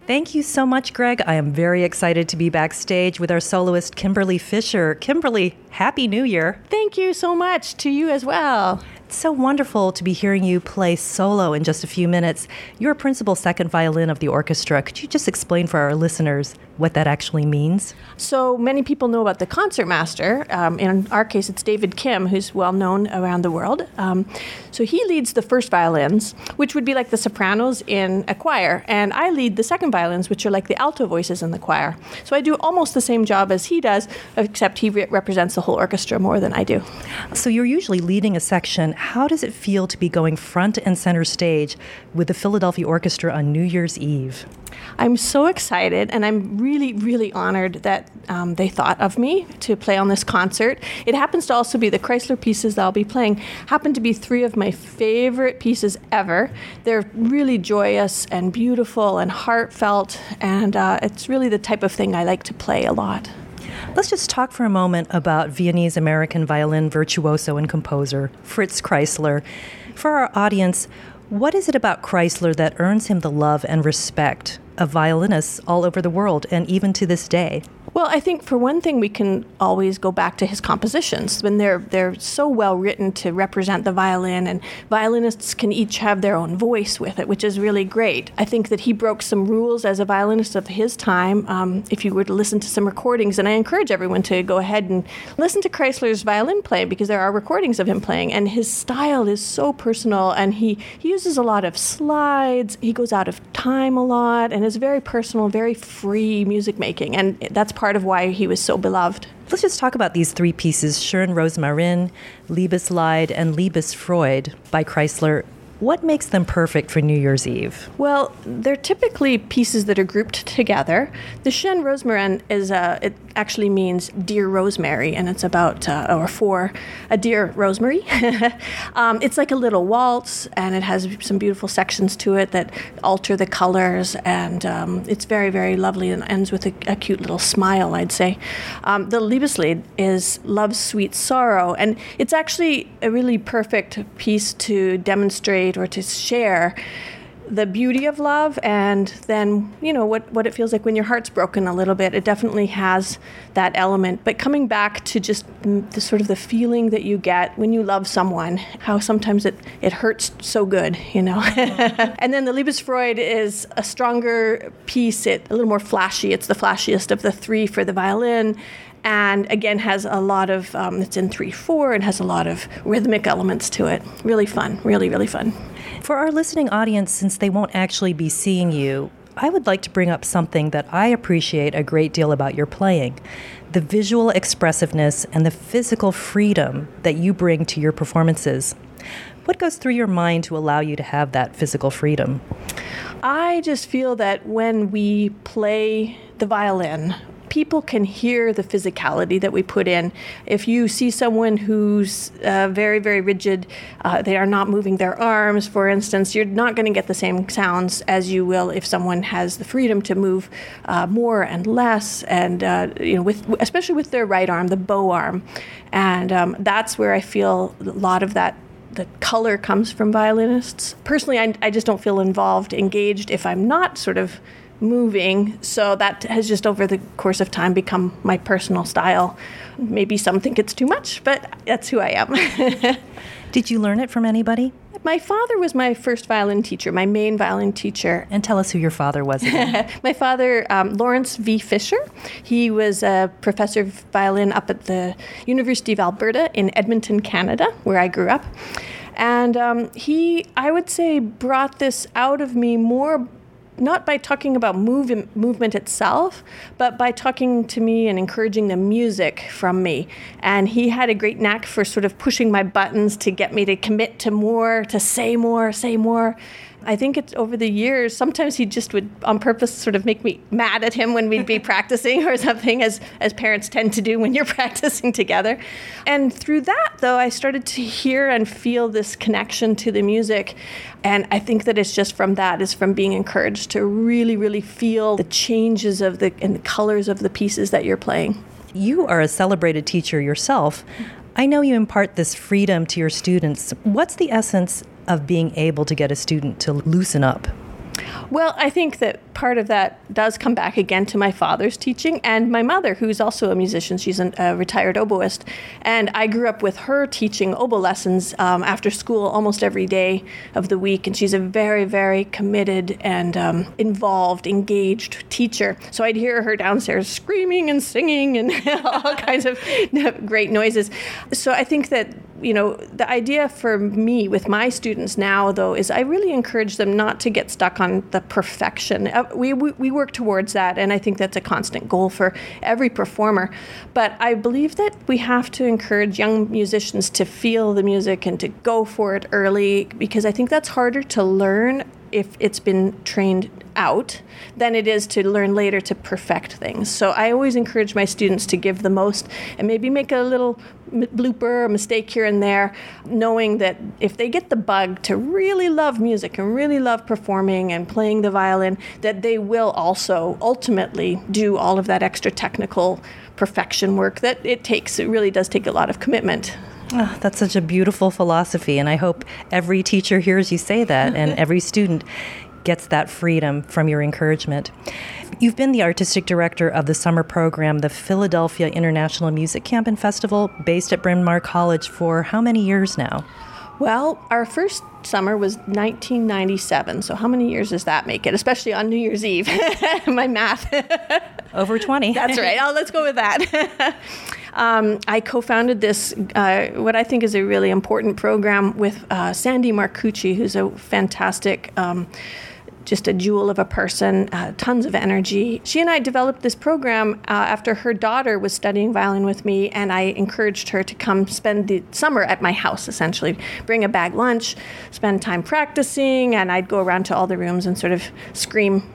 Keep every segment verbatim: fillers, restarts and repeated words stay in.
Thank you so much, Greg. I am very excited to be backstage with our soloist, Kimberly Fisher. Kimberly, Happy New Year. Thank you so much to you as well. It's so wonderful to be hearing you play solo in just a few minutes. You're a principal second violin of the orchestra. Could you just explain for our listeners what that actually means? So many people know about the concertmaster. Um, in our case, it's David Kim, who's well known around the world. Um, so he leads the first violins, which would be like the sopranos in a choir, and I lead the second violins, which are like the alto voices in the choir. So I do almost the same job as he does, except he re- represents the whole orchestra more than I do. So you're usually leading a section. How does it feel to be going front and center stage with the Philadelphia Orchestra on New Year's Eve? I'm so excited, and I'm really, really honored that um, they thought of me to play on this concert. It happens to also be the Chrysler pieces that I'll be playing, happen to be three of my favorite pieces ever. They're really joyous and beautiful and heartfelt, and uh, it's really the type of thing I like to play a lot. Let's just talk for a moment about Viennese-American violin virtuoso and composer Fritz Kreisler. For our audience, what is it about Kreisler that earns him the love and respect of violinists all over the world and even to this day? Well, I think for one thing, we can always go back to his compositions when they're they're so well written to represent the violin, and violinists can each have their own voice with it, which is really great. I think that he broke some rules as a violinist of his time. Um, if you were to listen to some recordings, and I encourage everyone to go ahead and listen to Kreisler's violin playing, because there are recordings of him playing, and his style is so personal, and he, he uses a lot of slides. He goes out of time a lot, and is very personal, very free music making, and that's part of why he was so beloved. Let's just talk about these three pieces, Schön Rosmarin, Liebeslied, and Liebesfreude by Kreisler. What makes them perfect for New Year's Eve? Well, they're typically pieces that are grouped together. The Schön Rosmarin is uh, it actually means dear rosemary, and it's about uh, or for a dear rosemary. um, it's like a little waltz, and it has some beautiful sections to it that alter the colors, and um, it's very, very lovely and ends with a, a cute little smile, I'd say. Um, the Liebeslied is Love's Sweet Sorrow, and it's actually a really perfect piece to demonstrate or to share the beauty of love, and then, you know, what, what it feels like when your heart's broken a little bit. It definitely has that element. But coming back to just the sort of the feeling that you get when you love someone, how sometimes it, it hurts so good, you know. And then the Liebesfreude is a stronger piece, it a little more flashy. It's the flashiest of the three for the violin. And again, has a lot of, um, it's in three four and has a lot of rhythmic elements to it. Really fun, really, really fun. For our listening audience, since they won't actually be seeing you, I would like to bring up something that I appreciate a great deal about your playing, the visual expressiveness and the physical freedom that you bring to your performances. What goes through your mind to allow you to have that physical freedom? I just feel that when we play the violin, people can hear the physicality that we put in. If you see someone who's uh, very, very rigid, uh, they are not moving their arms, for instance, you're not going to get the same sounds as you will if someone has the freedom to move uh, more and less, and uh, you know, with especially with their right arm, the bow arm. And um, that's where I feel a lot of that the color comes from violinists. Personally, I, I just don't feel involved, engaged if I'm not sort of moving, so that has just over the course of time become my personal style. Maybe some think it's too much, but that's who I am. Did you learn it from anybody? My father was my first violin teacher, my main violin teacher. And tell us who your father was again. My father, um, Lawrence V. Fisher. He was a professor of violin up at the University of Alberta in Edmonton, Canada, where I grew up. And um, he, I would say, brought this out of me more not by talking about move, movement itself, but by talking to me and encouraging the music from me. And he had a great knack for sort of pushing my buttons to get me to commit to more, to say more, say more. I think it's over the years, sometimes he just would on purpose sort of make me mad at him when we'd be practicing or something, as, as parents tend to do when you're practicing together. And through that, though, I started to hear and feel this connection to the music. And I think that it's just from that, is from being encouraged to really, really feel the changes of the and the colors of the pieces that you're playing. You are a celebrated teacher yourself. I know you impart this freedom to your students. What's the essence of being able to get a student to loosen up? Well, I think that part of that does come back again to my father's teaching and my mother, who's also a musician. She's an, a retired oboist. And I grew up with her teaching oboe lessons um, after school almost every day of the week. And she's a very, very committed and um, involved, engaged teacher. So I'd hear her downstairs screaming and singing and all kinds of great noises. So I think that, you know, the idea for me with my students now, though, is I really encourage them not to get stuck on the perfection. We, we we work towards that, and I think that's a constant goal for every performer. But I believe that we have to encourage young musicians to feel the music and to go for it early, because I think that's harder to learn if it's been trained out than it is to learn later to perfect things. So I always encourage my students to give the most and maybe make a little blooper or mistake here and there, knowing that if they get the bug to really love music and really love performing and playing the violin, that they will also ultimately do all of that extra technical perfection work that it takes. It really does take a lot of commitment. Oh, that's such a beautiful philosophy, and I hope every teacher hears you say that and every student gets that freedom from your encouragement. You've been the artistic director of the summer program, the Philadelphia International Music Camp and Festival, based at Bryn Mawr College for how many years now? Well, our first summer was nineteen ninety-seven, so how many years does that make it, especially on New Year's Eve? My math. Over twenty. That's right. Oh, let's go with that. Um, I co-founded this, uh, what I think is a really important program with uh, Sandy Marcucci, who's a fantastic, um, just a jewel of a person, uh, tons of energy. She and I developed this program uh, after her daughter was studying violin with me, and I encouraged her to come spend the summer at my house, essentially. Bring a bag lunch, spend time practicing, and I'd go around to all the rooms and sort of scream.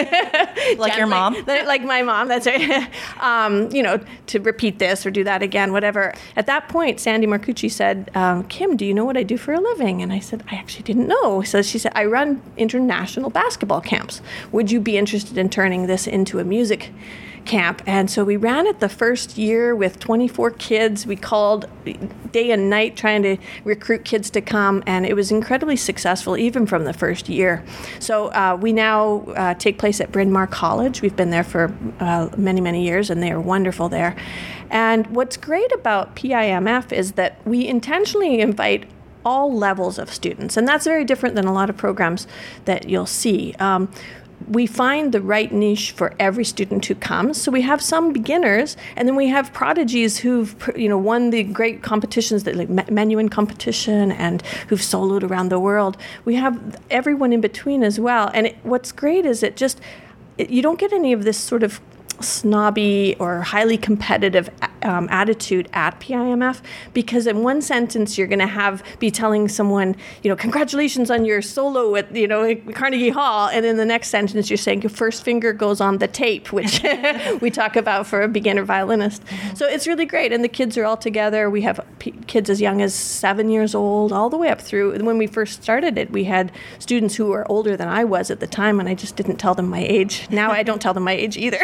Like your mom? Like my mom, that's right. um, you know, to repeat this or do that again, whatever. At that point, Sandy Marcucci said, um, Kim, do you know what I do for a living? And I said, I actually didn't know. So she said, I run international basketball. basketball camps. Would you be interested in turning this into a music camp? And so we ran it the first year with twenty-four kids. We called day and night trying to recruit kids to come, and it was incredibly successful even from the first year. So uh, we now uh, take place at Bryn Mawr College. We've been there for uh, many, many years, and they are wonderful there. And what's great about P I M F is that we intentionally invite all levels of students, and that's very different than a lot of programs that you'll see. Um, we find the right niche for every student who comes. So we have some beginners, and then we have prodigies who've, you know, won the great competitions, that like Menuhin competition, and who've soloed around the world. We have everyone in between as well. And it, what's great is it just, it, you don't get any of this sort of snobby or highly competitive um, attitude at P I M F, because in one sentence you're going to have be telling someone, you know, congratulations on your solo at, you know, Carnegie Hall, and in the next sentence you're saying your first finger goes on the tape, which we talk about for a beginner violinist. Mm-hmm. So it's really great, and the kids are all together. We have p- kids as young as seven years old, all the way up through. When we first started it, we had students who were older than I was at the time, and I just didn't tell them my age. Now I don't tell them my age either.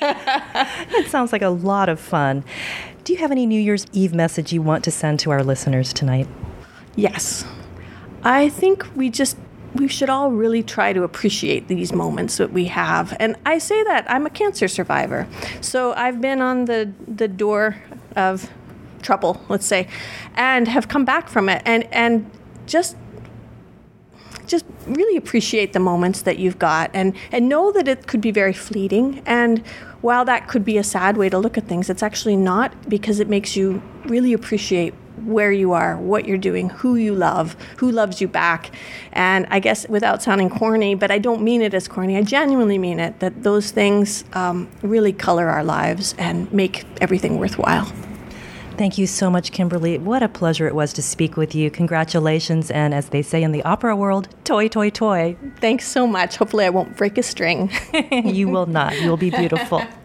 It sounds like a lot of fun. Do you have any New Year's Eve message you want to send to our listeners tonight? Yes. I think we just, we should all really try to appreciate these moments that we have. And I say that, I'm a cancer survivor. So I've been on the, the door of trouble, let's say, and have come back from it. And, and just just really appreciate the moments that you've got, and, and know that it could be very fleeting. And while that could be a sad way to look at things, it's actually not, because it makes you really appreciate where you are, what you're doing, who you love, who loves you back. And I guess without sounding corny, but I don't mean it as corny, I genuinely mean it, that those things um, really color our lives and make everything worthwhile. Thank you so much, Kimberly. What a pleasure it was to speak with you. Congratulations, and as they say in the opera world, toi, toi, toi. Thanks so much. Hopefully I won't break a string. You will not. You will be beautiful.